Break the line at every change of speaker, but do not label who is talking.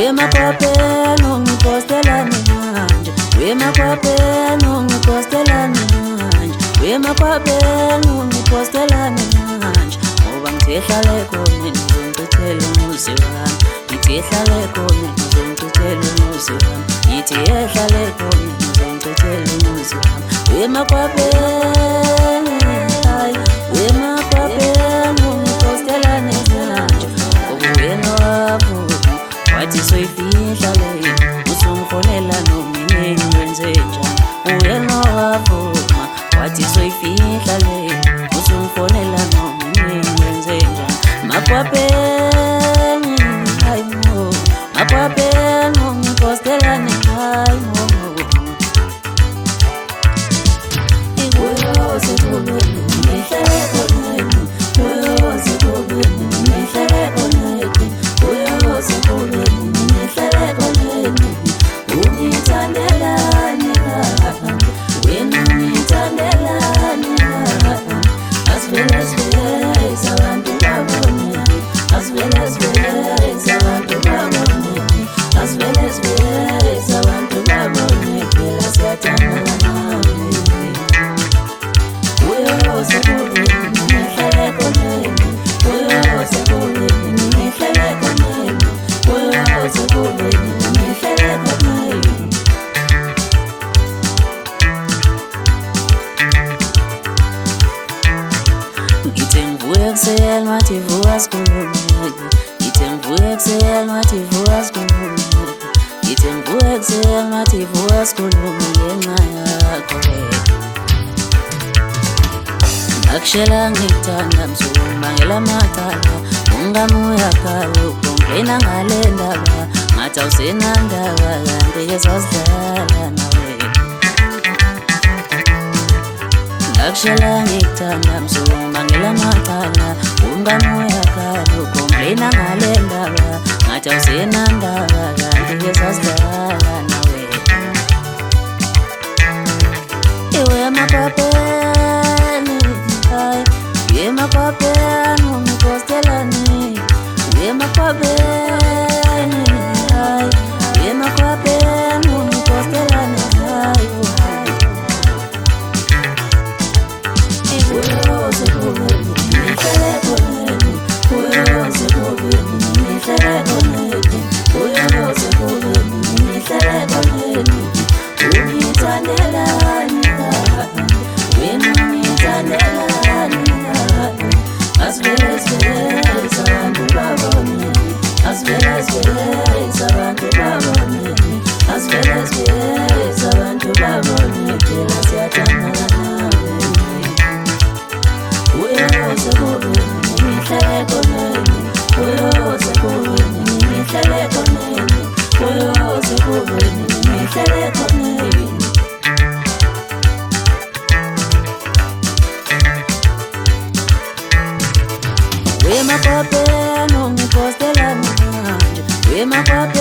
Wemakwapelo ngipostelana manje, wemakwapelo ngipostelana manje, wemakwapelo ngipostelana manje. Ngoba ngithehlale khona ngizongicithela umuzi wami, ngithehlale khona ngizongicithela umuzi wami, ngithi ehlale khona ngizongicithela umuzi wami. Wemakwapelo hayi, wemakwapelo ngipostelana manje. Ngoba wena wavuma wathi soyifihla le, usungfonela noma inini wenze njani. Wena wavuma wathi soyifihla le, usungfonela noma inini wenze njani. Makwapelo hayi mo, makwapelo ngipostelane hayi mo. Ikuyo sekulweni ngihlale khona, kuyo sekulweni ngihlale khona, kuyo sekulweni ngihlale khona. Ungithandelani wena, ungithandelani asivele sivele abantu babone, asivele sivele abantu babone, asivele sivele abantu babone. Phela siyathandana nawe, kuyo sekulweni ngihlale khona, kuyo sekulweni ngihlale khona, kuyo sekulweni ngihlale khona. Ngithe ngivuka ekuseni wathi vuka sikhulume, ngithe ngivuka ekuseni wathi vuka sikhulume, ngithe ngivuka ekuseni wathi vuka sikhulume ngenxa yakho wena. Ngakushela ngikuthanda msukubangela amacala, ungami uyakhala ukompleyina ngale ndaba, ngathi awusenandaba kanti-ke sasidlala nawe. Ngakushela ngikuthanda msukubangela amacala, ungami uyakhala ukompleyina ngale ndaba, ngathi awusenandaba kanti-ke sasidlala nawe. Iwe makwapelo hayi, wemakwapelo ngipostelane, wemakwapelo hayi, wemakwapelo ngipostelane hayi. Kuyo sekulweni ngihlale khona, kuyo sekulweni ngihlale khona, kuyo sekulweni ngihlale khona. Ungithandelani wena, ungithandelani asivele sivele abantu babone, asivele sivele abantu babone, asivele sivele abantu babone. Phela siyathandana nawe, kuyo sekulweni ngihlale khona, kuyo sekulweni ngihlale khona, kuyo sekulweni ngihlale khona. Wemakwapelo ngipostelana manje, wemakwapelo